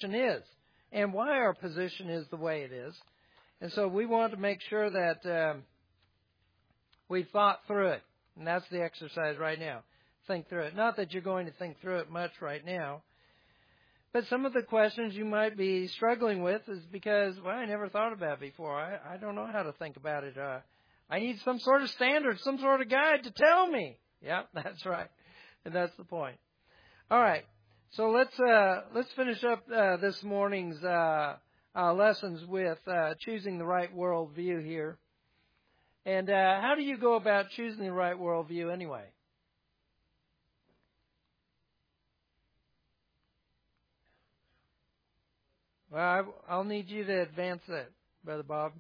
position is and why our position is the way it is. And so we want to make sure that we've thought through it. And that's the exercise right now. Think through it. Not that you're going to think through it much right now. But some of the questions you might be struggling with is because, well, I never thought about it before. I don't know how to think about it. I need some sort of standard, some sort of guide to tell me. Yeah, that's right. And that's the point. All right. So let's finish up this morning's lessons with choosing the right worldview here. And how do you go about choosing the right worldview anyway? Well, I'll need you to advance that, Brother Bob.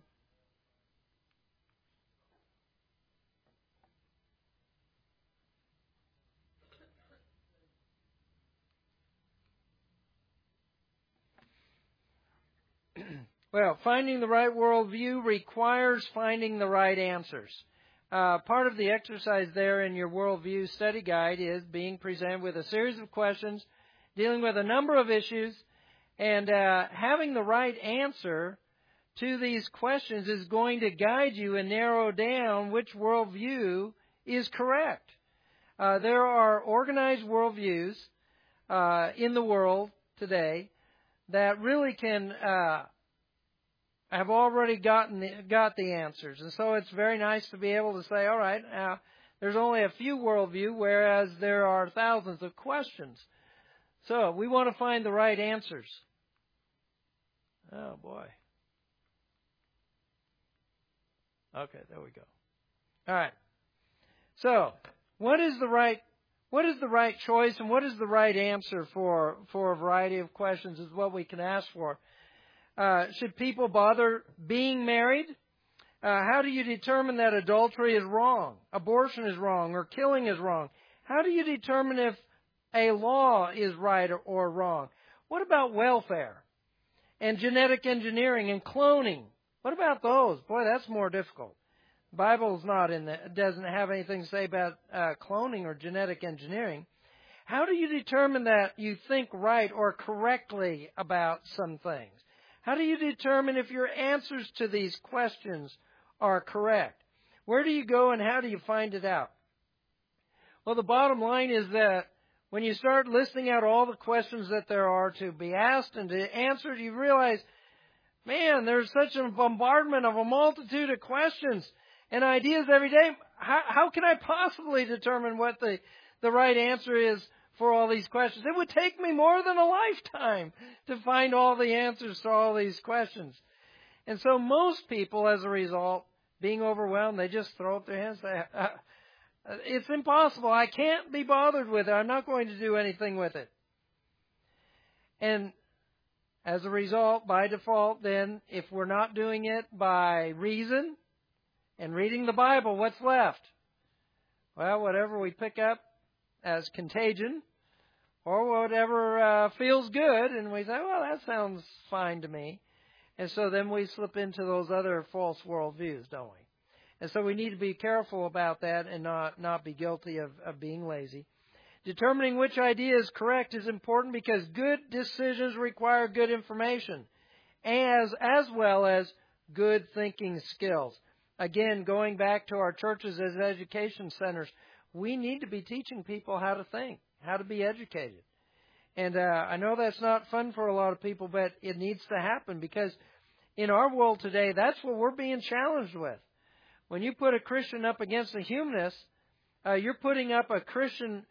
Well, finding the right worldview requires finding the right answers. Part of the exercise there in your worldview study guide is being presented with a series of questions, dealing with a number of issues, and having the right answer to these questions is going to guide you and narrow down which worldview is correct. There are organized worldviews in the world today that really can have already got the answers. And so it's very nice to be able to say, all right, there's only a few worldview, whereas there are thousands of questions. So we want to find the right answers. Oh, boy. Okay, there we go. All right. So what is the right choice and what is the right answer for a variety of questions is what we can ask for. Should people bother being married? How do you determine that adultery is wrong, abortion is wrong, or killing is wrong? How do you determine if a law is right or wrong? What about welfare and genetic engineering and cloning? What about those? Boy, that's more difficult. The Bible's doesn't have anything to say about cloning or genetic engineering. How do you determine that you think right or correctly about some things? How do you determine if your answers to these questions are correct? Where do you go and how do you find it out? Well, the bottom line is that when you start listing out all the questions that there are to be asked and to answer, you realize, man, there's such a bombardment of a multitude of questions and ideas every day. How can I possibly determine what the right answer is for all these questions? It would take me more than a lifetime to find all the answers to all these questions. And so most people, as a result, being overwhelmed, they just throw up their hands and say, it's impossible. I can't be bothered with it. I'm not going to do anything with it. And as a result, by default, then, if we're not doing it by reason and reading the Bible, what's left? Well, whatever we pick up as contagion or whatever feels good, and we say, well, that sounds fine to me. And so then we slip into those other false worldviews, don't we? And so we need to be careful about that and not be guilty of being lazy. Determining which idea is correct is important because good decisions require good information as well as good thinking skills. Again, going back to our churches as education centers, we need to be teaching people how to think, how to be educated. And I know that's not fun for a lot of people, but it needs to happen because in our world today, that's what we're being challenged with. When you put a Christian up against a humanist, you're putting up a person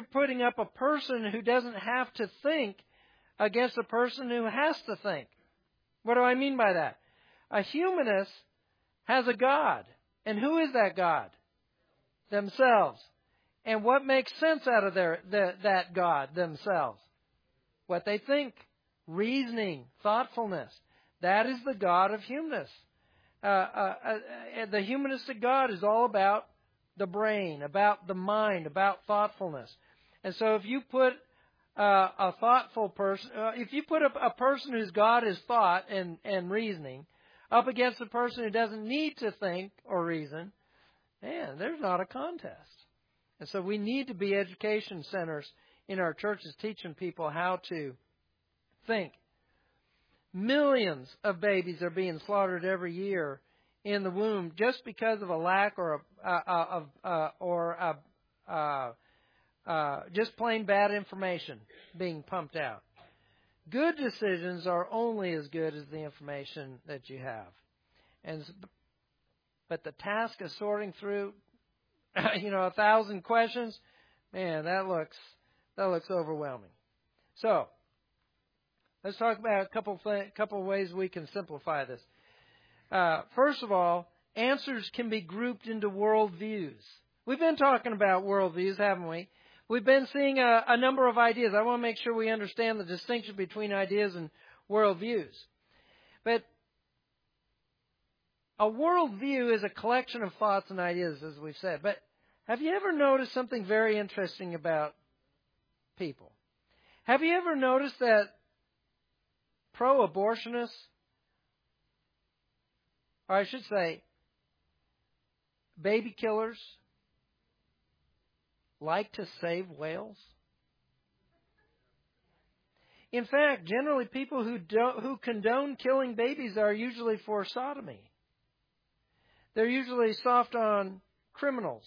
who doesn't have to think against a person who has to think. What do I mean by that? A humanist has a God. And who is that God? Themselves. And what makes sense out of that God themselves? What they think. Reasoning. Thoughtfulness. That is the God of humanists. The humanistic God is all about the brain, about the mind, about thoughtfulness. And so if you put a thoughtful person, if you put a person whose God is thought and reasoning up against a person who doesn't need to think or reason, man, there's not a contest. And so we need to be education centers in our churches teaching people how to think Millions of babies are being slaughtered every year in the womb just because of a lack or just plain bad information being pumped out. Good decisions are only as good as the information that you have. But the task of sorting through, 1,000 questions, man, that looks overwhelming. So, let's talk about a couple of ways we can simplify this. First of all, answers can be grouped into worldviews. We've been talking about worldviews, haven't we? We've been seeing a number of ideas. I want to make sure we understand the distinction between ideas and worldviews. But a worldview is a collection of thoughts and ideas, as we've said. But have you ever noticed something very interesting about people? Have you ever noticed that pro-abortionists, or I should say, baby killers, like to save whales? In fact, generally people who condone killing babies are usually for sodomy. They're usually soft on criminals.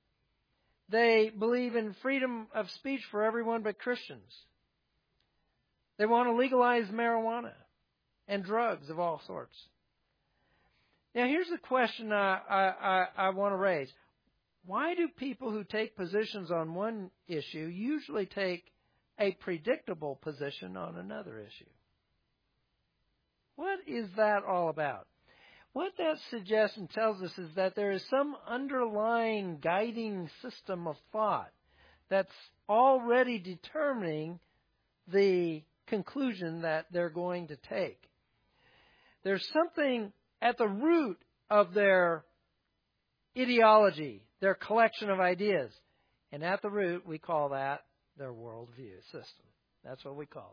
They believe in freedom of speech for everyone but Christians. They want to legalize marijuana and drugs of all sorts. Now, here's the question I want to raise. Why do people who take positions on one issue usually take a predictable position on another issue? What is that all about? What that suggests and tells us is that there is some underlying guiding system of thought that's already determining the conclusion that they're going to take. There's something at the root of their ideology, their collection of ideas. And at the root, we call that their worldview system. That's what we call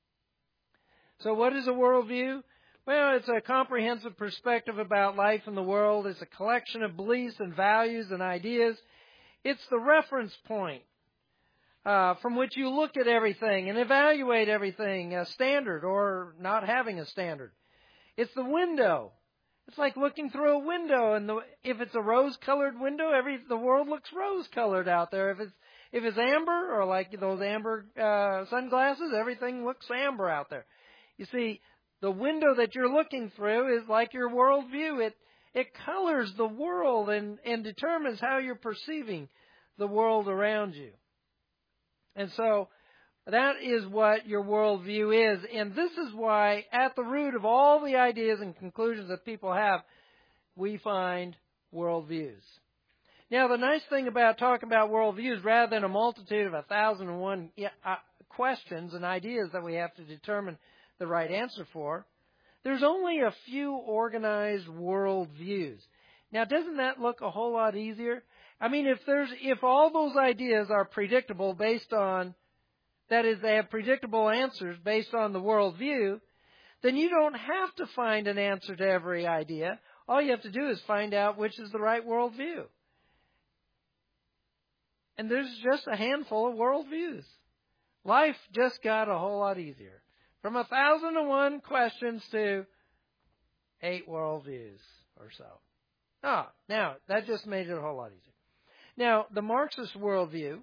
it. So what is a worldview? Well, it's a comprehensive perspective about life and the world. It's a collection of beliefs and values and ideas. It's the reference point from which you look at everything and evaluate everything, a standard or not having a standard. It's the window. It's like looking through a window, and if it's a rose-colored window, the world looks rose-colored out there. If it's amber, or like those amber sunglasses, everything looks amber out there. You see, the window that you're looking through is like your worldview. It colors the world and determines how you're perceiving the world around you. And so that is what your worldview is. And this is why at the root of all the ideas and conclusions that people have, we find worldviews. Now, the nice thing about talking about worldviews, rather than a multitude of 1,001 questions and ideas that we have to determine the right answer for, there's only a few organized worldviews. Now, doesn't that look a whole lot easier? I mean, if all those ideas are predictable based on, that is, they have predictable answers based on the worldview, then you don't have to find an answer to every idea. All you have to do is find out which is the right worldview. And there's just a handful of worldviews. Life just got a whole lot easier. From 1,001 questions to 8 worldviews or so. Now, that just made it a whole lot easier. Now, the Marxist worldview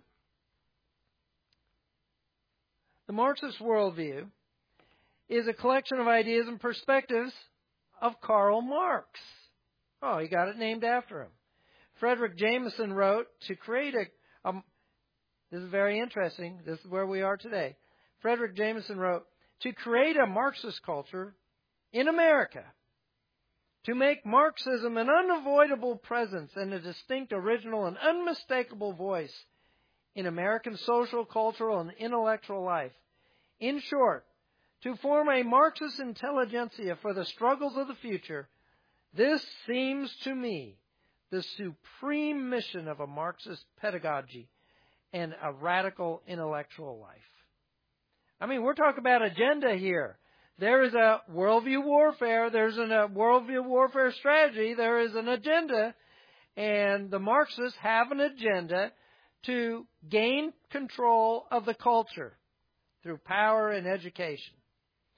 is a collection of ideas and perspectives of Karl Marx. Oh, he got it named after him. Frederick Jameson wrote, to create this is very interesting, this is where we are today. Frederick Jameson wrote, to create a Marxist culture in America, to make Marxism an unavoidable presence and a distinct, original, and unmistakable voice in American social, cultural, and intellectual life. In short, to form a Marxist intelligentsia for the struggles of the future, this seems to me the supreme mission of a Marxist pedagogy and a radical intellectual life. I mean, we're talking about agenda here. There is a worldview warfare. There's a worldview warfare strategy. There is an agenda. And the Marxists have an agenda to gain control of the culture through power and education.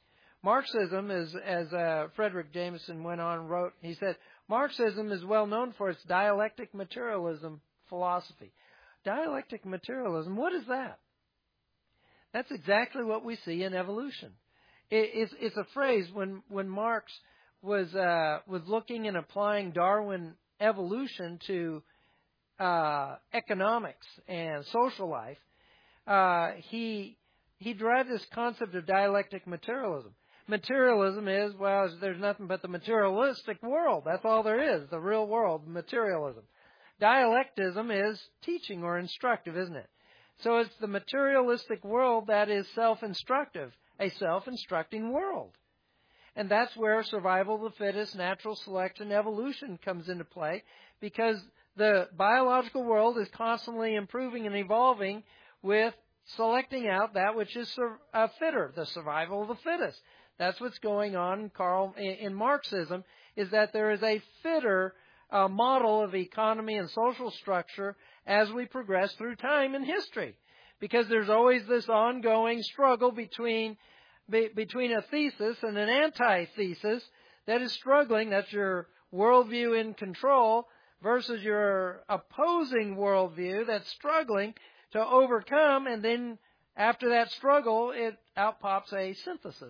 Marxism is, as Frederick Jameson went on and wrote, he said, Marxism is well known for its dialectic materialism philosophy. Dialectic materialism, what is that? That's exactly what we see in evolution. It's a phrase when Marx was looking and applying Darwin evolution to economics and social life. He derived this concept of dialectic materialism. Materialism is, well, there's nothing but the materialistic world. That's all there is, the real world, materialism. Dialectism is teaching or instructive, isn't it? So it's the materialistic world that is self-instructive, a self-instructing world. And that's where survival of the fittest, natural selection, evolution comes into play, because the biological world is constantly improving and evolving with selecting out that which is fitter, the survival of the fittest. That's what's going on, Karl, in Marxism, is that there is a fitter model of economy and social structure as we progress through time and history. Because there's always this ongoing struggle between a thesis and an antithesis that is struggling. That's your worldview in control versus your opposing worldview that's struggling to overcome, and then after that struggle, it outpops a synthesis,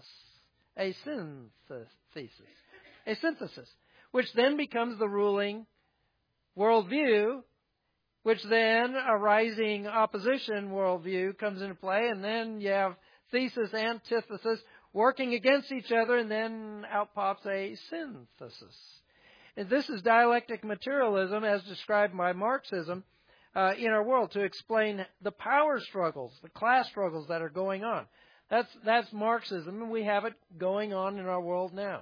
which then becomes the ruling worldview, which then a rising opposition worldview comes into play, and then you have thesis, antithesis working against each other, and then outpops a synthesis. And this is dialectic materialism as described by Marxism in our world to explain the power struggles, the class struggles that are going on. That's Marxism, and we have it going on in our world now.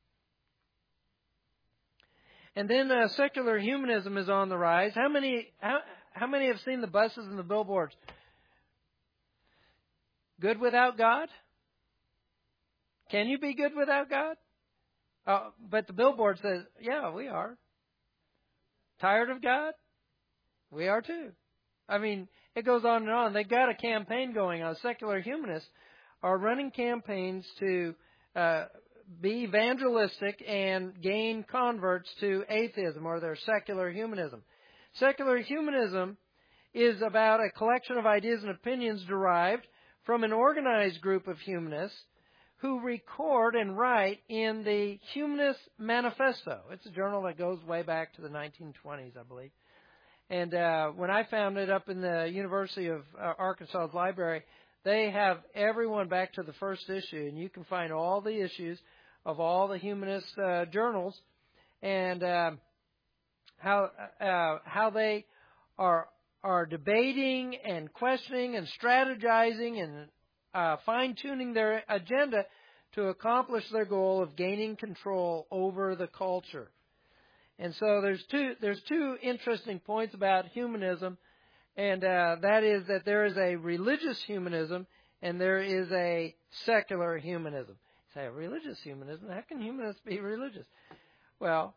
And then secular humanism is on the rise. How many have seen the buses and the billboards? Good without God? Can you be good without God? But the billboard says, yeah, we are. Tired of God? We are too. I mean, it goes on and on. They've got a campaign going on. Secular humanists are running campaigns to be evangelistic and gain converts to atheism or their secular humanism. Secular humanism is about a collection of ideas and opinions derived from an organized group of humanists who record and write in the Humanist Manifesto. It's a journal that goes way back to the 1920s, I believe. And when I found it up in the University of Arkansas's library, they have everyone back to the first issue, and you can find all the issues of all the humanist journals and how they are debating and questioning and strategizing and fine-tuning their agenda to accomplish their goal of gaining control over the culture. And so there's two interesting points about humanism, and that is that there is a religious humanism and there is a secular humanism. You say, religious humanism? How can humanists be religious? Well,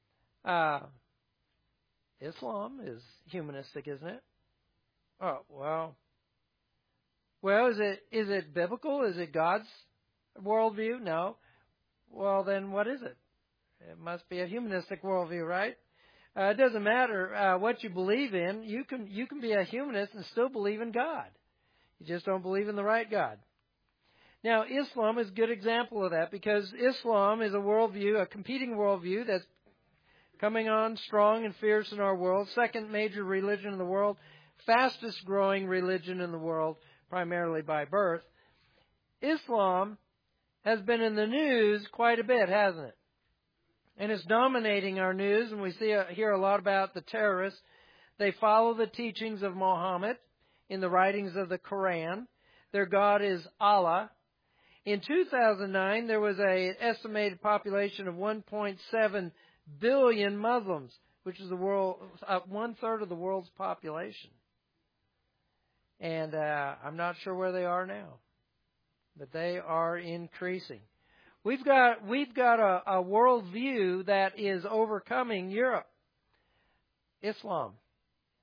Islam is humanistic, isn't it? Oh, well, is it biblical? Is it God's worldview? No. Well, then what is it? It must be a humanistic worldview, right? It doesn't matter what you believe in. You can be a humanist and still believe in God. You just don't believe in the right God. Now, Islam is a good example of that because Islam is a worldview, a competing worldview that's coming on strong and fierce in our world. Second major religion in the world, fastest growing religion in the world, primarily by birth. Islam has been in the news quite a bit, hasn't it? And it's dominating our news, and we hear a lot about the terrorists. They follow the teachings of Muhammad in the writings of the Quran. Their God is Allah. In 2009, there was an estimated population of 1.7 billion Muslims, which is one-third of the world's population. And I'm not sure where they are now, but they are increasing. We've got a worldview that is overcoming Europe, Islam.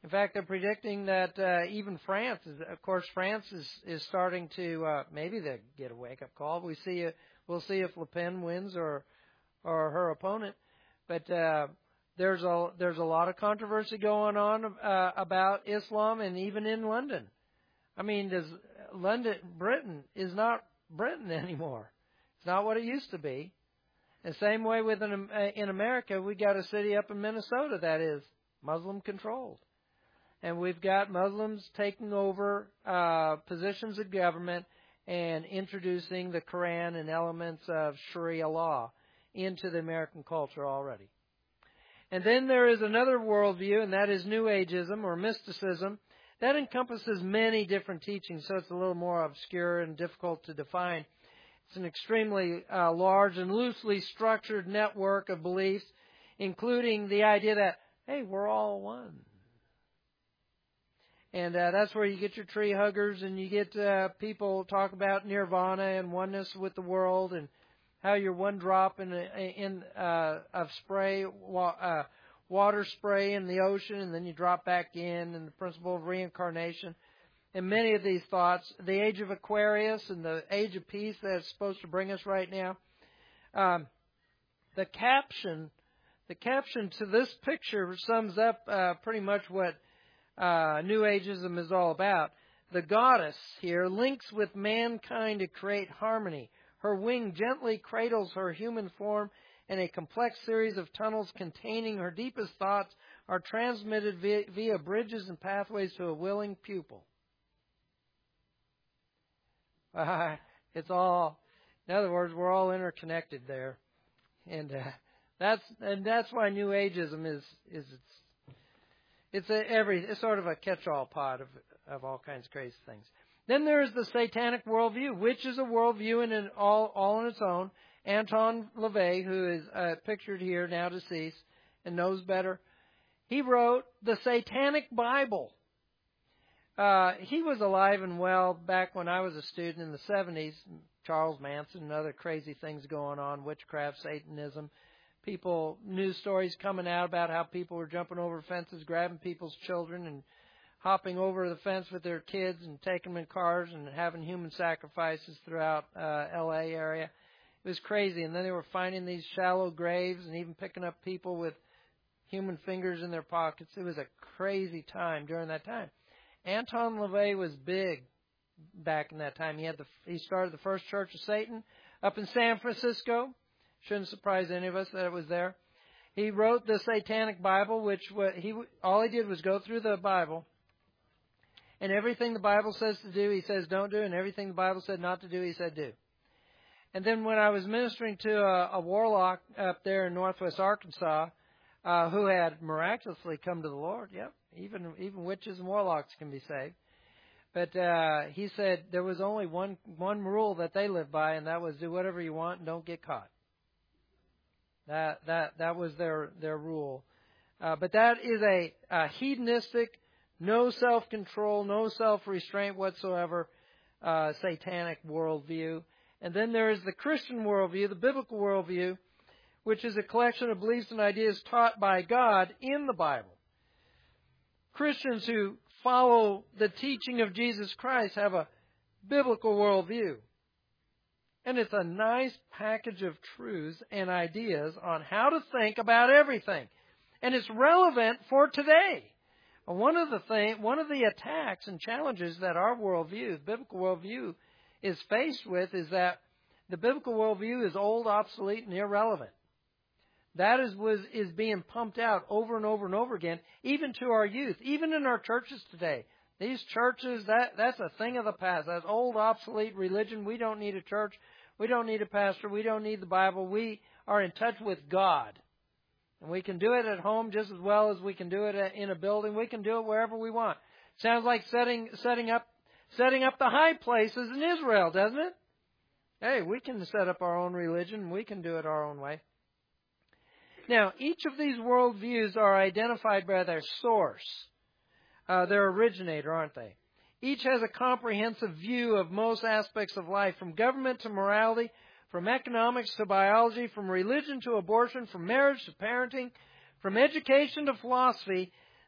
In fact, they're predicting that even France is starting to maybe they get a wake up call. We'll see if Le Pen wins or her opponent. But there's a lot of controversy going on about Islam, and even in London. I mean, Britain is not Britain anymore. It's not what it used to be. The same way in America, we got a city up in Minnesota that is Muslim controlled. And we've got Muslims taking over positions of government and introducing the Quran and elements of Sharia law into the American culture already. And then there is another worldview, and that is New Ageism or mysticism. That encompasses many different teachings, so it's a little more obscure and difficult to define. It's an extremely large and loosely structured network of beliefs, including the idea that, hey, we're all one. And that's where you get your tree huggers, and you get people talk about nirvana and oneness with the world, and how you're one drop of spray, water spray in the ocean, and then you drop back in, and the principle of reincarnation. And many of these thoughts, the age of Aquarius and the age of peace that's supposed to bring us right now. The caption to this picture sums up pretty much what New Ageism is all about. The goddess here links with mankind to create harmony. Her wing gently cradles her human form, and a complex series of tunnels containing her deepest thoughts are transmitted via bridges and pathways to a willing pupil. It's all, in other words, we're all interconnected there, and that's why New Ageism it's sort of a catch-all pot of all kinds of crazy things. Then there is the Satanic worldview, which is a worldview all on its own. Anton LaVey, who is pictured here, now deceased, and knows better, he wrote the Satanic Bible. He was alive and well back when I was a student in the 70s. Charles Manson and other crazy things going on, witchcraft, Satanism. News stories coming out about how people were jumping over fences, grabbing people's children, and hopping over the fence with their kids and taking them in cars and having human sacrifices throughout L.A. area. It was crazy. And then they were finding these shallow graves and even picking up people with human fingers in their pockets. It was a crazy time during that time. Anton LaVey was big back in that time. He started the first Church of Satan up in San Francisco. Shouldn't surprise any of us that it was there. He wrote the Satanic Bible, which all he did was go through the Bible. And everything the Bible says to do, he says don't do. And everything the Bible said not to do, he said do. And then when I was ministering to a warlock up there in northwest Arkansas, who had miraculously come to the Lord, yep, even witches and warlocks can be saved. But he said there was only one rule that they lived by, and that was do whatever you want and don't get caught. That was their rule. But that is a hedonistic, no self-control, no self-restraint whatsoever, satanic worldview. And then there is the Christian worldview, the biblical worldview, which is a collection of beliefs and ideas taught by God in the Bible. Christians who follow the teaching of Jesus Christ have a biblical worldview. And it's a nice package of truths and ideas on how to think about everything. And it's relevant for today. One of the attacks and challenges that our worldview, the biblical worldview, is faced with is that the biblical worldview is old, obsolete, and irrelevant. That is being pumped out over and over and over again, even to our youth, even in our churches today. These churches, that's a thing of the past. That's old, obsolete religion. We don't need a church. We don't need a pastor. We don't need the Bible. We are in touch with God. And we can do it at home just as well as we can do it in a building. We can do it wherever we want. Sounds like setting up the high places in Israel, doesn't it? Hey, we can set up our own religion. We can do it our own way. Now, each of these worldviews are identified by their source, their originator, aren't they? Each has a comprehensive view of most aspects of life, from government to morality, from economics to biology, from religion to abortion, from marriage to parenting, from education to philosophy.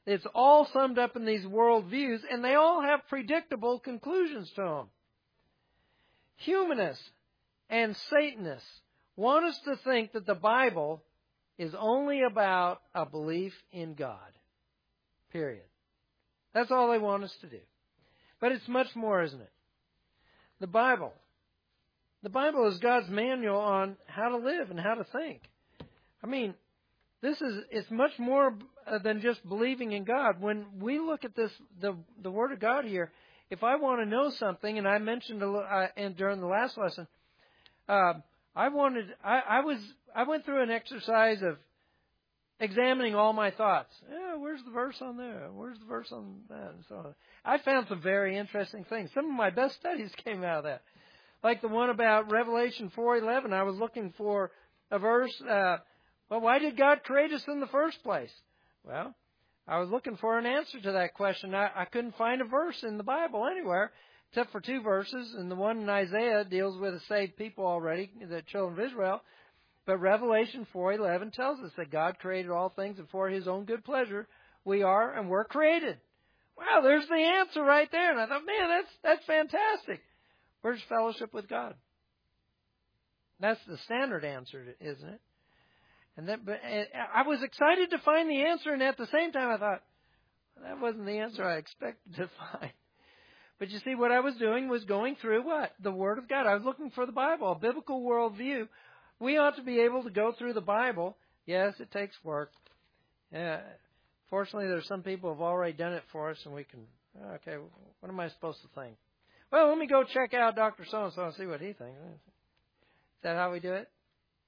It's all summed up in these worldviews, and they all have predictable conclusions to them. Humanists and Satanists want us to think that the Bible is only about a belief in God. Period. That's all they want us to do. But it's much more, isn't it? The Bible is God's manual on how to live and how to think. I mean, it's much more than just believing in God. When we look at this, the Word of God here, if I want to know something, and I mentioned during the last lesson, I went through an exercise of examining all my thoughts. Where's the verse on there? Where's the verse on that? And so on. I found some very interesting things. Some of my best studies came out of that. Like the one about Revelation 4:11. I was looking for a verse. Why did God create us in the first place? Well, I was looking for an answer to that question. I couldn't find a verse in the Bible anywhere, except for 2 verses. And the one in Isaiah deals with a saved people already, the children of Israel. But Revelation 4:11 tells us that God created all things, and for His own good pleasure we are and were created. Wow, there's the answer right there. And I thought, man, that's fantastic. Where's fellowship with God? That's the standard answer, isn't it? But I was excited to find the answer, and at the same time I thought, that wasn't the answer I expected to find. But you see, what I was doing was going through what? The Word of God. I was looking for the Bible, a biblical worldview. We ought to be able to go through the Bible. Yes, it takes work. Fortunately, there's some people who have already done it for us, and we can, okay, what am I supposed to think? Well, let me go check out Dr. So-and-so and see what he thinks. Is that how we do it?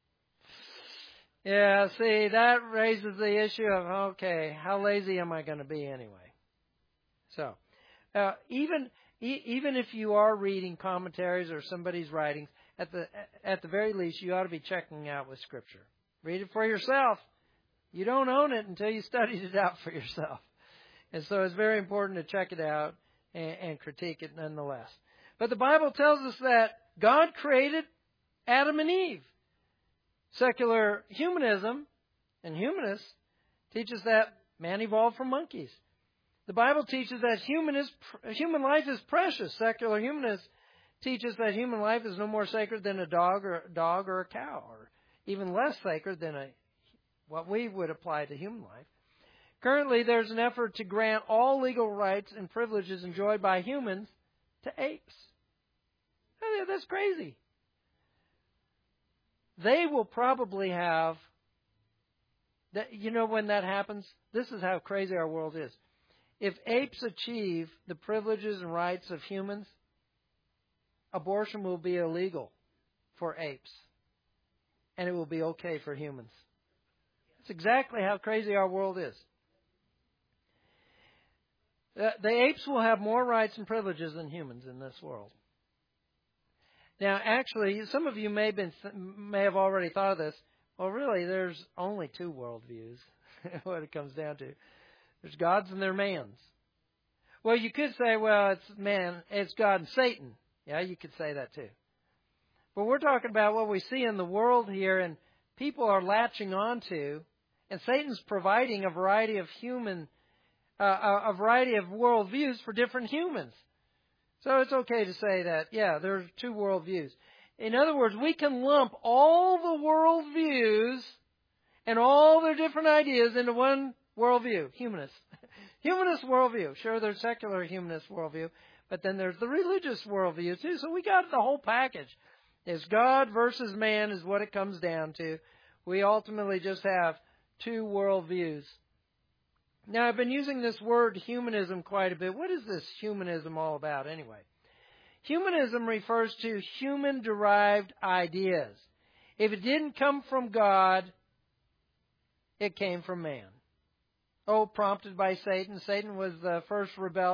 Yeah, see, that raises the issue of, okay, how lazy am I going to be anyway? So, even if you are reading commentaries or somebody's writings, at the very least, you ought to be checking out with Scripture. Read it for yourself. You don't own it until you studied it out for yourself. And so it's very important to check it out and critique it nonetheless. But the Bible tells us that God created Adam and Eve. Secular humanism and humanists teach us that man evolved from monkeys. The Bible teaches that human life is precious. Secular humanists teach us that human life is no more sacred than a dog or a cow, or even less sacred than what we would apply to human life. Currently, there's an effort to grant all legal rights and privileges enjoyed by humans to apes. That's crazy. They will probably have, when that happens, this is how crazy our world is. If apes achieve the privileges and rights of humans, abortion will be illegal for apes, and it will be okay for humans. That's exactly how crazy our world is. The apes will have more rights and privileges than humans in this world. Now, actually, some of you may have already thought of this. Well, really, there's only 2 worldviews, what it comes down to. There's God's and there's man's. Well, you could say, well, it's God and Satan. Yeah, you could say that too. But we're talking about what we see in the world here, and people are latching onto, and Satan's providing a variety of worldviews for different humans. So it's okay to say that, there's 2 worldviews. In other words, we can lump all the worldviews and all their different ideas into one worldview, humanist. Humanist worldview. Sure, there's secular humanist worldview, but then there's the religious worldview too. So we got the whole package. It's God versus man is what it comes down to. We ultimately just have 2 worldviews. Now, I've been using this word humanism quite a bit. What is this humanism all about anyway? Humanism refers to human-derived ideas. If it didn't come from God, it came from man. Prompted by Satan. Satan was the first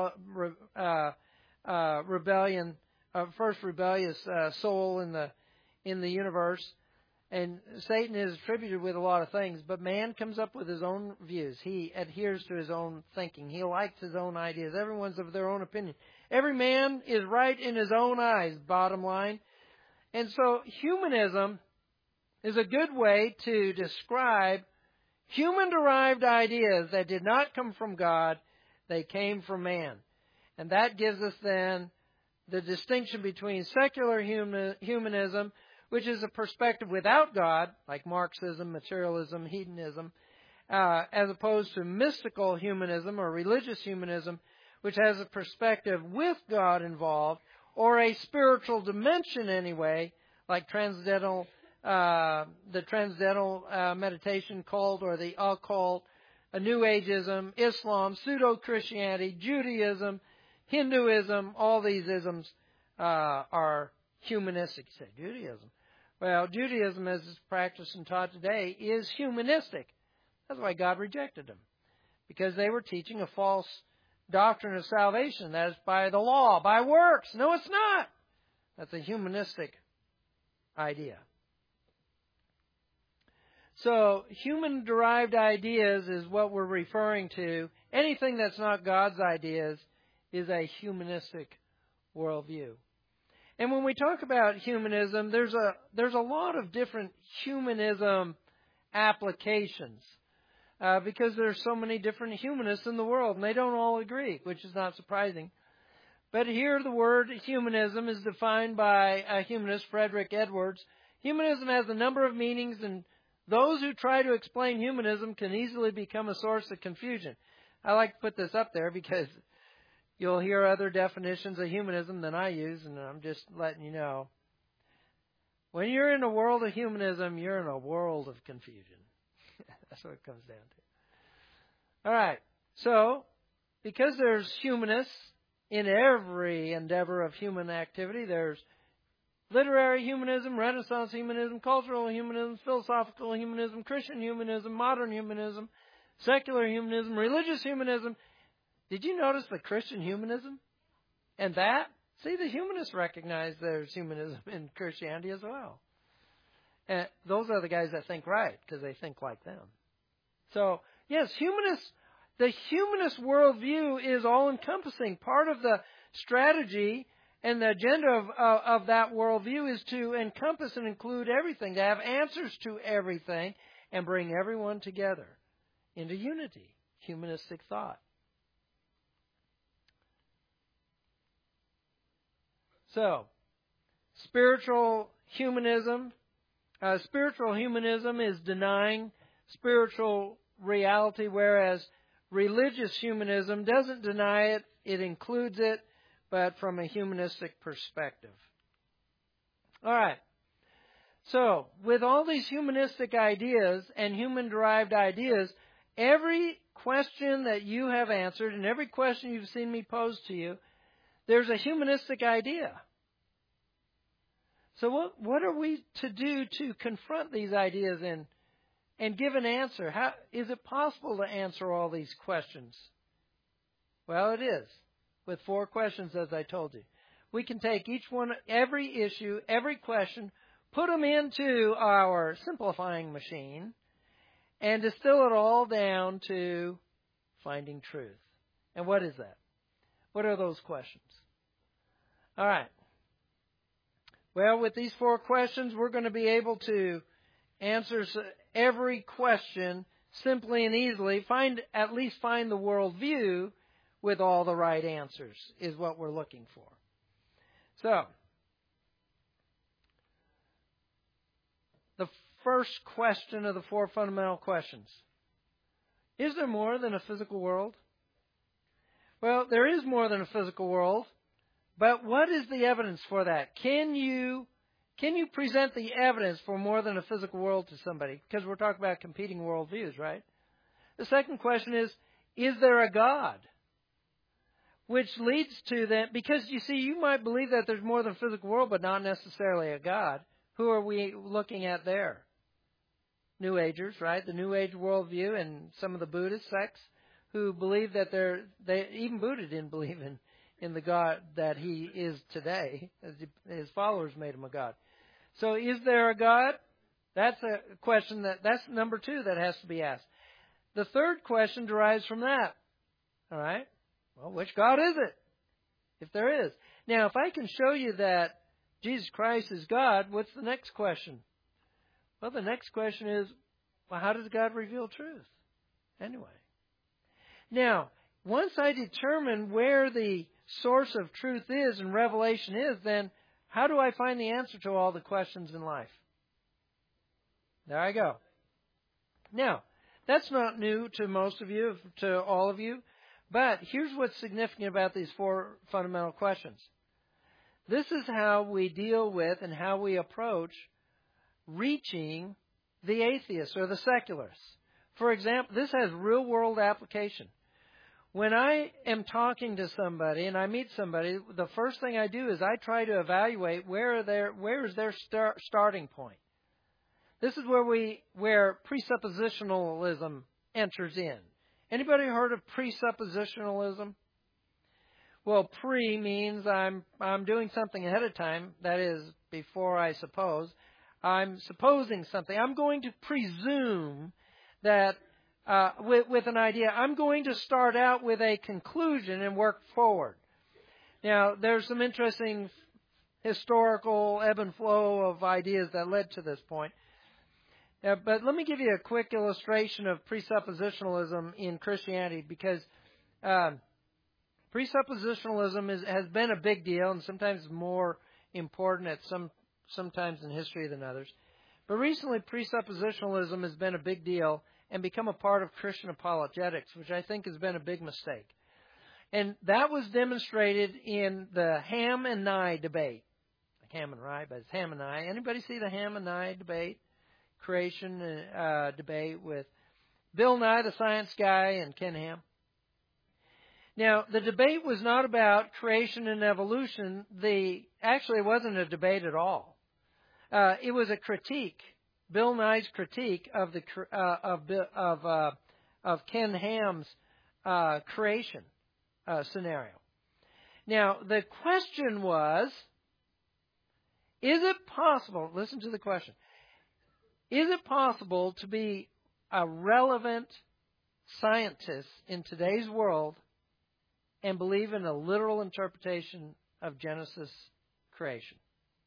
first rebellious soul in the universe. And Satan is attributed with a lot of things, but man comes up with his own views. He adheres to his own thinking. He likes his own ideas. Everyone's of their own opinion. Every man is right in his own eyes, bottom line. And so humanism is a good way to describe human-derived ideas that did not come from God, they came from man. And that gives us then the distinction between secular humanism, which is a perspective without God, like Marxism, materialism, hedonism, as opposed to mystical humanism or religious humanism, which has a perspective with God involved, or a spiritual dimension anyway, like the transcendental meditation cult or the occult, New Ageism, Islam, pseudo-Christianity, Judaism, Hinduism. All these isms are humanistic. You say, Judaism? Well, Judaism as it's practiced and taught today is humanistic. That's why God rejected them, because they were teaching a false doctrine of salvation. That is by the law, by works. No, it's not. That's a humanistic idea. So, human-derived ideas is what we're referring to. Anything that's not God's ideas is a humanistic worldview. And when we talk about humanism, there's a lot of different humanism applications. Because there's so many different humanists in the world, and they don't all agree, which is not surprising. But here the word humanism is defined by a humanist, Frederick Edwards. Humanism has a number of meanings, and those who try to explain humanism can easily become a source of confusion. I like to put this up there because you'll hear other definitions of humanism than I use, and I'm just letting you know. When you're in a world of humanism, you're in a world of confusion. That's what it comes down to. All right. So, because there's humanists in every endeavor of human activity, there's literary humanism, Renaissance humanism, cultural humanism, philosophical humanism, Christian humanism, modern humanism, secular humanism, religious humanism. Did you notice the Christian humanism? And that? See, the humanists recognize there's humanism in Christianity as well. And those are the guys that think right, because they think like them. So, yes, the humanist worldview is all-encompassing. Part of the strategy and the agenda of that worldview is to encompass and include everything, to have answers to everything, and bring everyone together into unity, humanistic thought. So, spiritual humanism is denying spiritual reality, whereas religious humanism doesn't deny it, it includes it, but from a humanistic perspective. All right. So, with all these humanistic ideas and human-derived ideas, every question that you have answered and every question you've seen me pose to you, there's a humanistic idea. So what are we to do to confront these ideas and give an answer? How is it possible to answer all these questions? Well, it is, with 4 questions, as I told you. We can take each one, every issue, every question, put them into our simplifying machine, and distill it all down to finding truth. And what is that? What are those questions? All right. Well, with these 4 questions, we're going to be able to answer every question simply and easily. At least find the worldview with all the right answers is what we're looking for. So, the first question of the 4 fundamental questions. Is there more than a physical world? Well, there is more than a physical world. But what is the evidence for that? Can you present the evidence for more than a physical world to somebody? Because we're talking about competing worldviews, right? The second question is there a God? Which leads to that, because you see, you might believe that there's more than a physical world, but not necessarily a God. Who are we looking at there? New Agers, right? The New Age worldview and some of the Buddhist sects who believe that even Buddha didn't believe in the God that he is today. His followers made him a God. So is there a God? That's a question that's number 2 that has to be asked. The third question derives from that. All right? Well, which God is it? If there is. Now, if I can show you that Jesus Christ is God, what's the next question? Well, the next question is, Well, how does God reveal truth? Anyway. Now, once I determine where the source of truth is and revelation is, then how do I find the answer to all the questions in life? There I go. Now, that's not new to most of you, to all of you, but here's what's significant about these four fundamental questions. This is how we deal with and how we approach reaching the atheists or the secularists. For example, this has real-world application. When I am talking to somebody and I meet somebody, the first thing I do is I try to evaluate where is their starting point. This is where presuppositionalism enters in. Anybody heard of presuppositionalism? Well, pre means I'm doing something ahead of time. That is, before I suppose. I'm supposing something. I'm going to presume that with an idea. I'm going to start out with a conclusion and work forward. Now, there's some interesting historical ebb and flow of ideas that led to this point. But let me give you a quick illustration of presuppositionalism in Christianity, because presuppositionalism has been a big deal and sometimes more important at sometimes in history than others. But recently, presuppositionalism has been a big deal and become a part of Christian apologetics, which I think has been a big mistake. And that was demonstrated in the Ham and Nye debate. Like Ham and Rye, but it's Ham and Nye. Anybody see the Ham and Nye debate? Creation debate with Bill Nye, the science guy, and Ken Ham. Now, the debate was not about creation and evolution. Actually, it wasn't a debate at all. It was a critique, Bill Nye's critique of Ken Ham's creation scenario. Now, the question was, is it possible? Listen to the question. Is it possible to be a relevant scientist in today's world and believe in a literal interpretation of Genesis creation?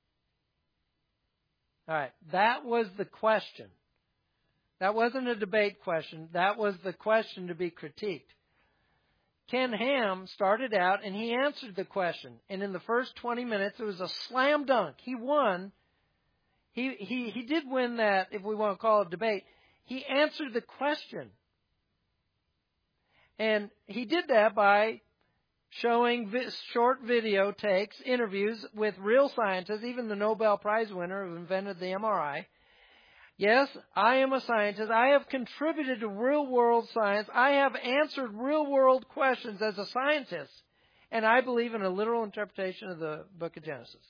All right, that was the question. That wasn't a debate question. That was the question to be critiqued. Ken Ham started out and he answered the question. And in the first 20 minutes, it was a slam dunk. He won. He did win that, if we want to call it a debate. He answered the question. And he did that by showing short video takes, interviews with real scientists, even the Nobel Prize winner who invented the MRI. Yes, I am a scientist. I have contributed to real-world science. I have answered real-world questions as a scientist. And I believe in a literal interpretation of the book of Genesis.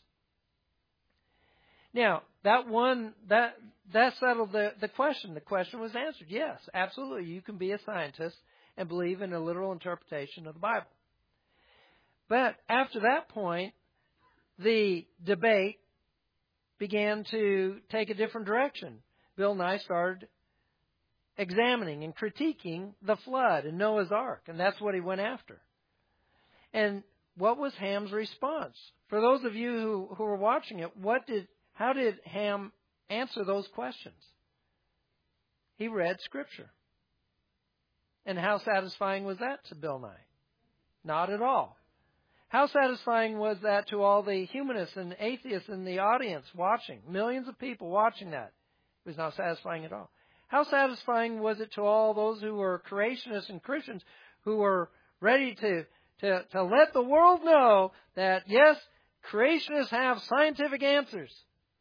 Now, that settled the question. The question was answered. Yes, absolutely. You can be a scientist and believe in a literal interpretation of the Bible. But after that point, the debate began to take a different direction. Bill Nye started examining and critiquing the flood and Noah's Ark, and that's what he went after. And what was Ham's response? For those of you who were watching it, how did Ham answer those questions? He read Scripture. And how satisfying was that to Bill Nye? Not at all. How satisfying was that to all the humanists and atheists in the audience watching? Millions of people watching that. It was not satisfying at all. How satisfying was it to all those who were creationists and Christians who were ready to let the world know that, yes, creationists have scientific answers?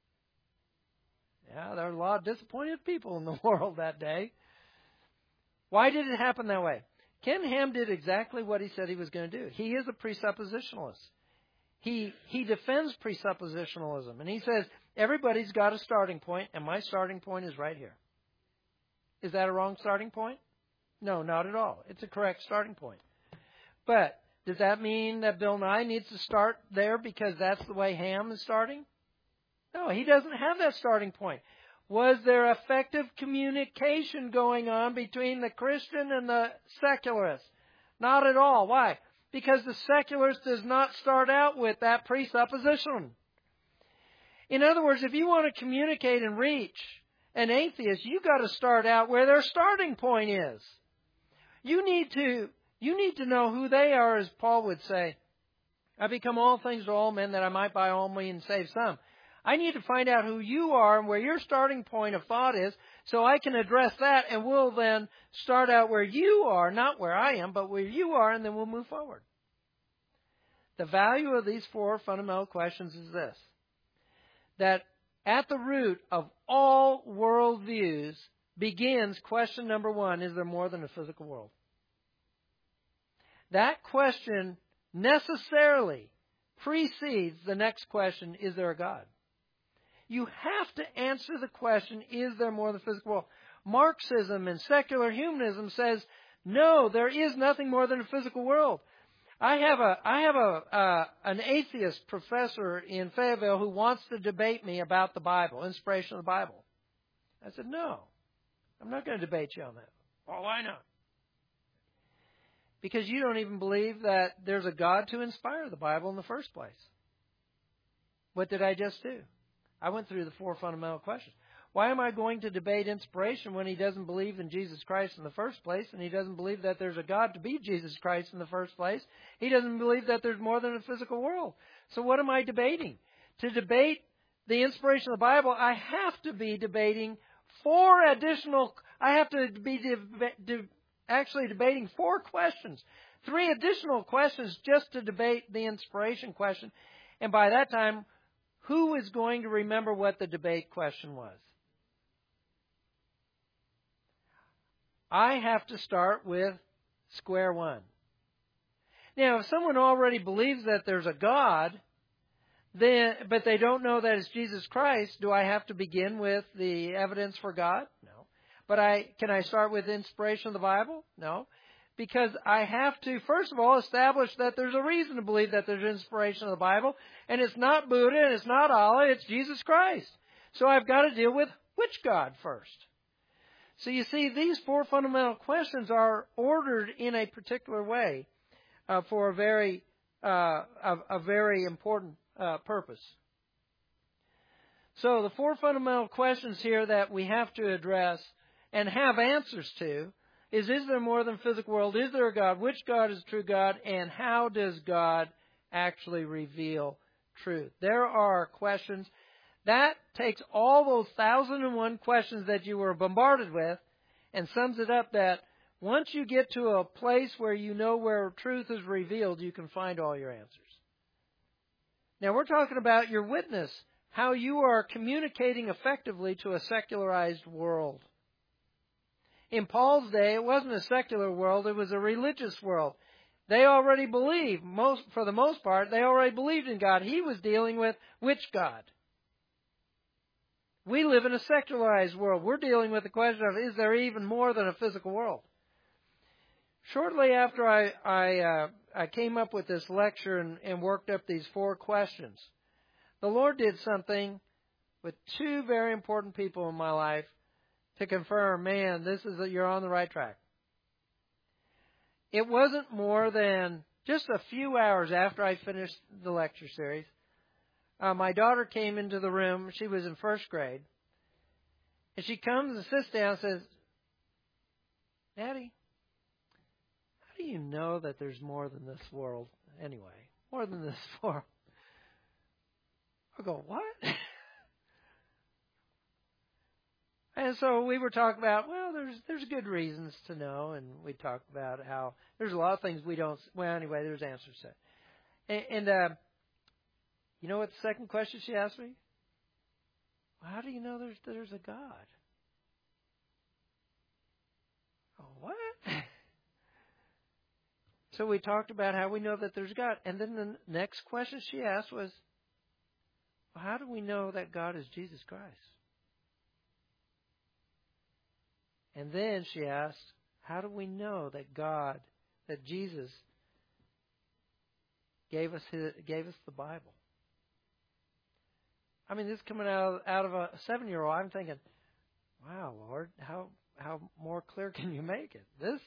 Yeah, there were a lot of disappointed people in the world that day. Why did it happen that way? Ken Ham did exactly what he said he was going to do. He is a presuppositionalist. He defends presuppositionalism. And he says, everybody's got a starting point, and my starting point is right here. Is that a wrong starting point? No, not at all. It's a correct starting point. But does that mean that Bill Nye needs to start there because that's the way Ham is starting? No, he doesn't have that starting point. Was there effective communication going on between the Christian and the secularist? Not at all. Why? Because the secularist does not start out with that presupposition. In other words, if you want to communicate and reach an atheist, you got to start out where their starting point is. You need to know who they are, as Paul would say. I become all things to all men that I might by all means save some. I need to find out who you are and where your starting point of thought is so I can address that, and we'll then start out where you are, not where I am, but where you are, and then we'll move forward. The value of these 4 fundamental questions is this: that at the root of all worldviews begins question number 1, is there more than a physical world? That question necessarily precedes the next question, is there a God? You have to answer the question, is there more than physical world? Marxism and secular humanism says, no, there is nothing more than a physical world. I have an atheist professor in Fayetteville who wants to debate me about the Bible, inspiration of the Bible. I said, no, I'm not going to debate you on that. Well, why not? Because you don't even believe that there's a God to inspire the Bible in the first place. What did I just do? I went through the 4 fundamental questions. Why am I going to debate inspiration when he doesn't believe in Jesus Christ in the first place, and he doesn't believe that there's a God to be Jesus Christ in the first place? He doesn't believe that there's more than a physical world. So what am I debating? To debate the inspiration of the Bible, I have to be debating 4 additional, I have to be actually debating 4 questions. 3 additional questions just to debate the inspiration question. And by that time, who is going to remember what the debate question was? I have to start with square one. Now, if someone already believes that there's a God, but they don't know that it's Jesus Christ, do I have to begin with the evidence for God? No. But can I start with inspiration of the Bible? No. Because I have to, first of all, establish that there's a reason to believe that there's inspiration of the Bible, and it's not Buddha, and it's not Allah, it's Jesus Christ. So I've got to deal with which God first. So you see, these 4 fundamental questions are ordered in a particular way for a very important purpose. So the 4 fundamental questions here that we have to address and have answers to is there more than physical world? Is there a God? Which God is the true God? And how does God actually reveal truth? There are questions. That takes all those 1,001 questions that you were bombarded with and sums it up that once you get to a place where you know where truth is revealed, you can find all your answers. Now, we're talking about your witness, how you are communicating effectively to a secularized world. In Paul's day, it wasn't a secular world, it was a religious world. They already believed, for the most part, they already believed in God. He was dealing with which God? We live in a secularized world. We're dealing with the question of, is there even more than a physical world? Shortly after I came up with this lecture and worked up these 4 questions, the Lord did something with 2 very important people in my life to confirm, man, you're on the right track. It wasn't more than just a few hours after I finished the lecture series. My daughter came into the room. She was in 1st grade. And she comes and sits down and says, Daddy, how do you know that there's more than this world anyway? More than this world. I go, what? And so we were talking about, well, there's good reasons to know, and we talked about how there's a lot of things we don't. Well, anyway, there's answers to it. And you know what the second question she asked me? Well, how do you know there's a God? Oh, what? So we talked about how we know that there's God, and then the next question she asked was, well, how do we know that God is Jesus Christ? And then she asked, how do we know that Jesus gave us the Bible? I mean, this is coming out of a 7-year-old. I'm thinking, wow, Lord, how more clear can you make it?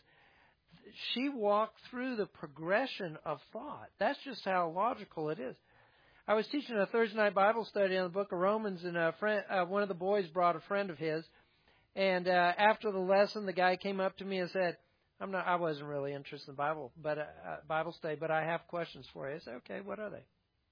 She walked through the progression of thought. That's just how logical it is. I was teaching a Thursday night Bible study on the book of Romans, and one of the boys brought a friend of his. And after the lesson, the guy came up to me and said, I wasn't really interested in Bible study, but I have questions for you. I said, okay, what are they?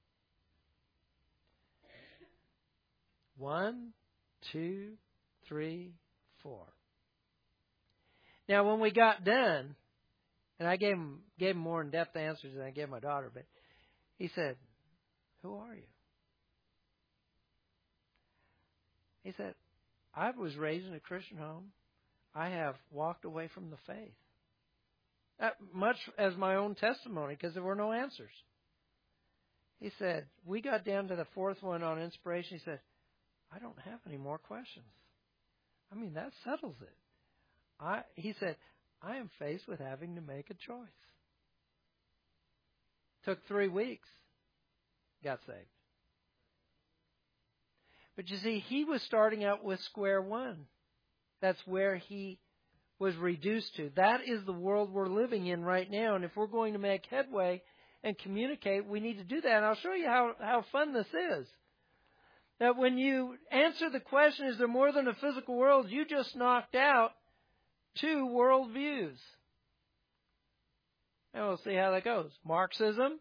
1, 2, 3, 4. Now, when we got done, and I gave him more in-depth answers than I gave my daughter, but he said, who are you? He said, I was raised in a Christian home. I have walked away from the faith. Much as my own testimony, because there were no answers. He said, we got down to the fourth one on inspiration. He said, I don't have any more questions. I mean, that settles it. He said, I am faced with having to make a choice. Took 3 weeks. Got saved. But you see, he was starting out with square one. That's where he was reduced to. That is the world we're living in right now. And if we're going to make headway and communicate, we need to do that. And I'll show you how fun this is. That when you answer the question, is there more than a physical world, you just knocked out 2 worldviews. And we'll see how that goes. Marxism,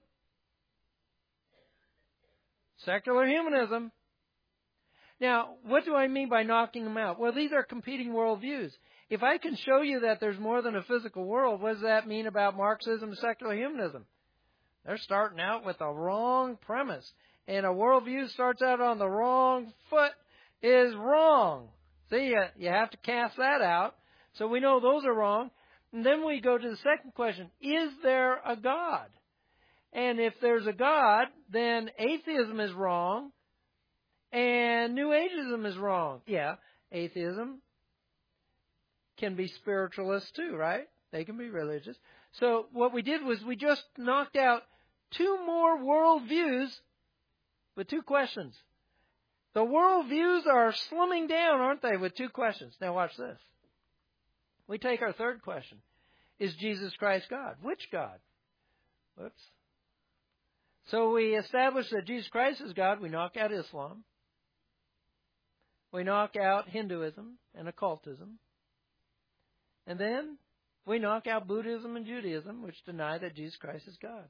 secular humanism. Now, what do I mean by knocking them out? Well, these are competing worldviews. If I can show you that there's more than a physical world, what does that mean about Marxism and secular humanism? They're starting out with a wrong premise. And a worldview starts out on the wrong foot is wrong. See, you have to cast that out. So we know those are wrong. And then we go to the second question. Is there a God? And if there's a God, then atheism is wrong. And New Ageism is wrong. Yeah, atheism can be spiritualist too, right? They can be religious. So what we did was we just knocked out 2 more worldviews with 2 questions. The worldviews are slimming down, aren't they, with 2 questions? Now watch this. We take our third question. Is Jesus Christ God? Which God? Whoops. So we establish that Jesus Christ is God. We knock out Islam. We knock out Hinduism and occultism. And then we knock out Buddhism and Judaism, which deny that Jesus Christ is God.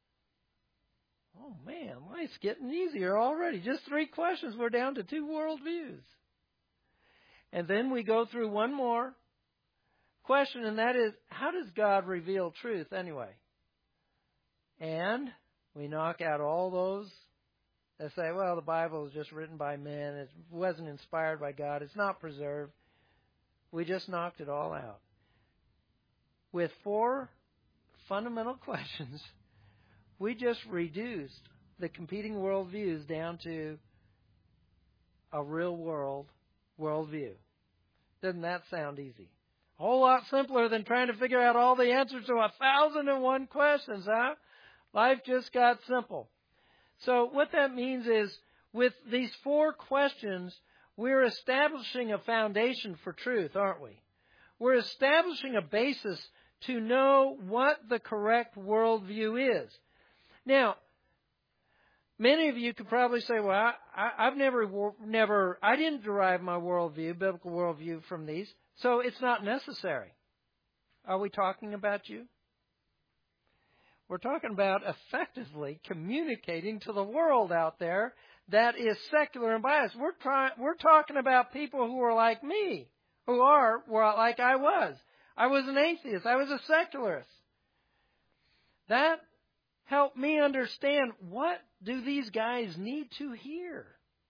Oh man, life's getting easier already. Just 3 questions. We're down to 2 worldviews. And then we go through one more question, and that is, how does God reveal truth anyway? And we knock out all those that say, well, the Bible is just written by men. It wasn't inspired by God. It's not preserved. We just knocked it all out. With 4 fundamental questions, we just reduced the competing worldviews down to a real world worldview. Doesn't that sound easy? A whole lot simpler than trying to figure out all the answers to 1,001 questions, huh? Life just got simple. So what that means is, with these 4 questions, we're establishing a foundation for truth, aren't we? We're establishing a basis to know what the correct worldview is. Now, many of you could probably say, well, I didn't derive my worldview, biblical worldview, from these, so it's not necessary. Are we talking about you? We're talking about effectively communicating to the world out there that is secular and biased. We're talking about people who are like me, who are like I was. I was an atheist. I was a secularist. That helped me understand, what do these guys need to hear?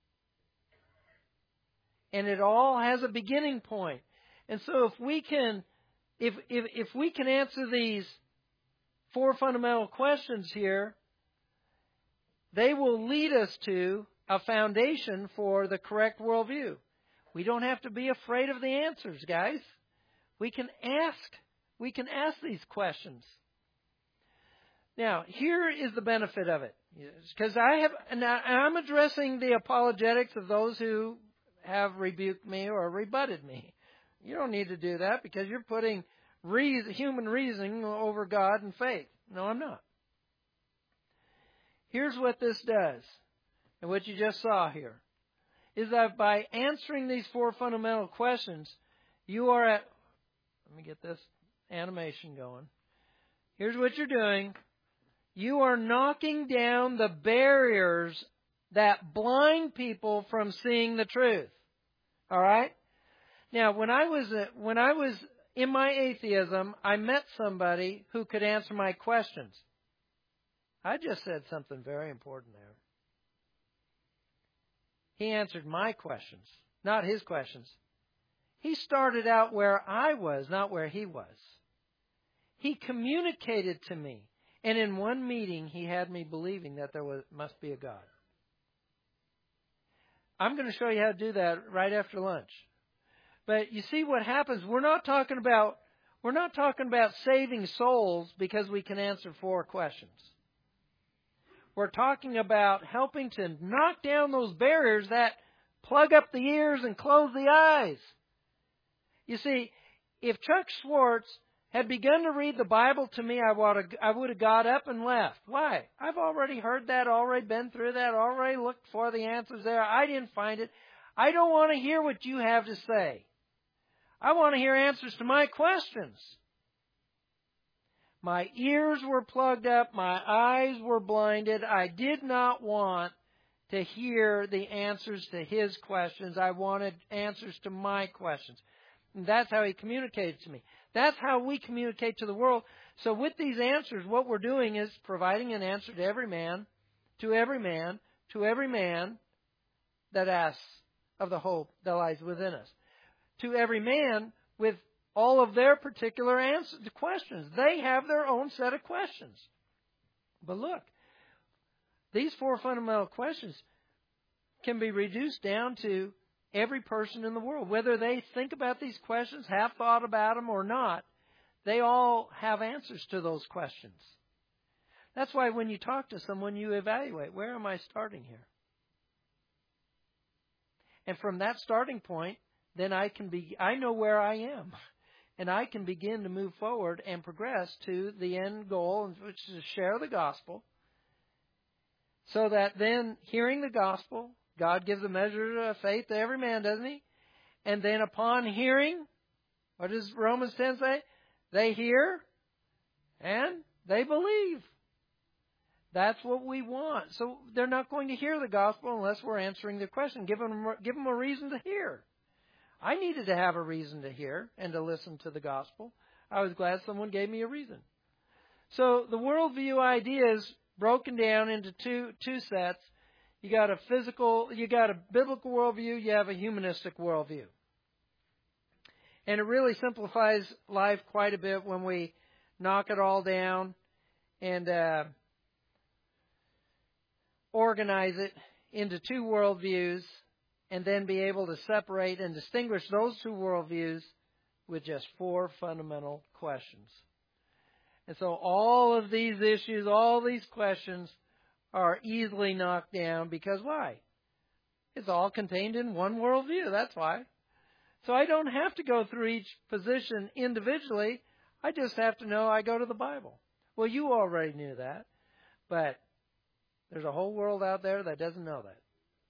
And it all has a beginning point. And so if we can answer these 4 fundamental questions here, they will lead us to a foundation for the correct worldview. We don't have to be afraid of the answers, guys. We can ask these questions. Now, here is the benefit of it. Because I'm addressing the apologetics of those who have rebuked me or rebutted me. You don't need to do that, because you're putting human reasoning over God and faith. No, I'm not. Here's what this does, and what you just saw here, is that by answering these 4 fundamental questions, you are at, let me get this animation going. Here's what you're doing. You are knocking down the barriers that blind people from seeing the truth. All right? Now, when I was in my atheism, I met somebody who could answer my questions. I just said something very important there. He answered my questions, not his questions. He started out where I was, not where he was. He communicated to me. And in one meeting, he had me believing that there must be a God. I'm going to show you how to do that right after lunch. But you see what happens, we're not talking about saving souls because we can answer 4 questions. We're talking about helping to knock down those barriers that plug up the ears and close the eyes. You see, if Chuck Schwartz had begun to read the Bible to me, I would have got up and left. Why? I've already heard that, already been through that, already looked for the answers there. I didn't find it. I don't want to hear what you have to say. I want to hear answers to my questions. My ears were plugged up. My eyes were blinded. I did not want to hear the answers to his questions. I wanted answers to my questions. And that's how he communicated to me. That's how we communicate to the world. So with these answers, what we're doing is providing an answer to every man, to every man, to every man that asks of the hope that lies within us. To every man with all of their particular answers to questions. They have their own set of questions. But look, these 4 fundamental questions can be reduced down to every person in the world. Whether they think about these questions, have thought about them or not, they all have answers to those questions. That's why when you talk to someone, you evaluate, where am I starting here? And from that starting point, then I know where I am. And I can begin to move forward and progress to the end goal, which is to share the gospel. So that then, hearing the gospel, God gives a measure of faith to every man, doesn't He? And then upon hearing, what does Romans 10 say? They hear and they believe. That's what we want. So they're not going to hear the gospel unless we're answering their question. Give them a reason to hear. I needed to have a reason to hear and to listen to the gospel. I was glad someone gave me a reason. So the worldview idea is broken down into two sets. You got a biblical worldview, you have a humanistic worldview. And it really simplifies life quite a bit when we knock it all down and organize it into 2 worldviews, and then be able to separate and distinguish those 2 worldviews with just 4 fundamental questions. And so all of these issues, all these questions are easily knocked down because why? It's all contained in one worldview. That's why. So I don't have to go through each position individually. I just have to know I go to the Bible. Well, you already knew that, but there's a whole world out there that doesn't know that.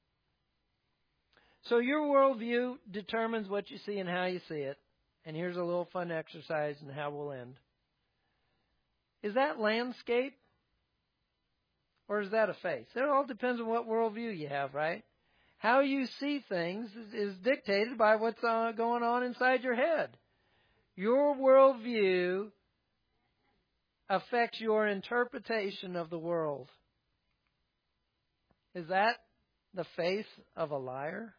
So your worldview determines what you see and how you see it. And here's a little fun exercise and how we'll end. Is that landscape? Or is that a face? It all depends on what worldview you have, right? How you see things is dictated by what's going on inside your head. Your worldview affects your interpretation of the world. Is that the face of a liar?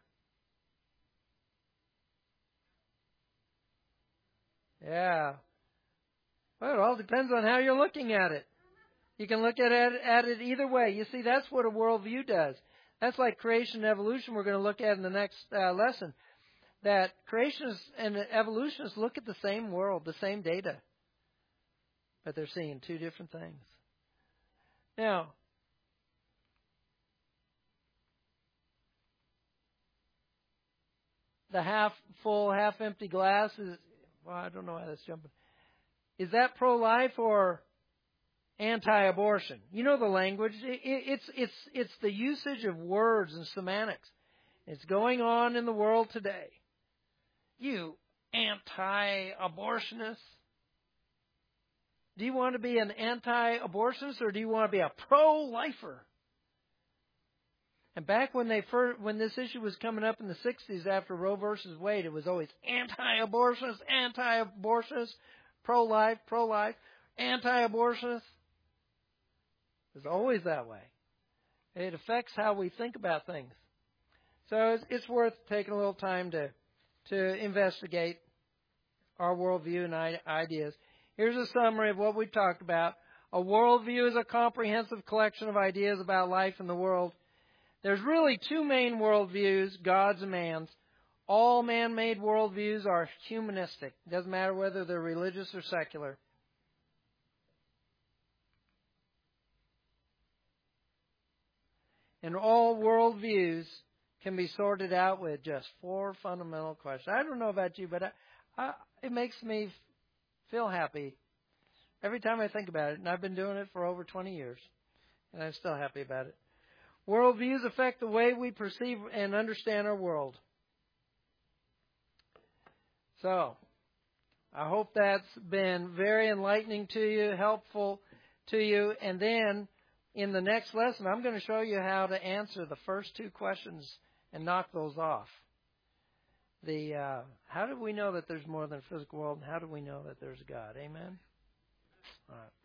Yeah. Well, it all depends on how you're looking at it. You can look at it either way. You see, that's what a worldview does. That's like creation and evolution we're going to look at in the next lesson. That creationists and evolutionists look at the same world, the same data. But they're seeing 2 different things. Now, the half full, half empty glass is, well, I don't know how that's jumping. Is that pro-life or anti-abortion. You know the language. It's the usage of words and semantics. It's going on in the world today. You anti-abortionist. Do you want to be an anti-abortionist or do you want to be a pro-lifer? And back when when this issue was coming up in the 60s after Roe versus Wade, it was always anti-abortionist, anti-abortionist, pro-life, anti-abortionist. It's always that way. It affects how we think about things. So it's worth taking a little time to investigate our worldview and ideas. Here's a summary of what we've talked about. A worldview is a comprehensive collection of ideas about life and the world. There's really two main worldviews, God's and man's. All man-made worldviews are humanistic. It doesn't matter whether they're religious or secular. And all worldviews can be sorted out with just 4 fundamental questions. I don't know about you, but it makes me feel happy every time I think about it. And I've been doing it for over 20 years, and I'm still happy about it. Worldviews affect the way we perceive and understand our world. So, I hope that's been very enlightening to you, helpful to you. And then, in the next lesson, I'm going to show you how to answer the first 2 questions and knock those off. How do we know that there's more than a physical world, and how do we know that there's a God? Amen? All right.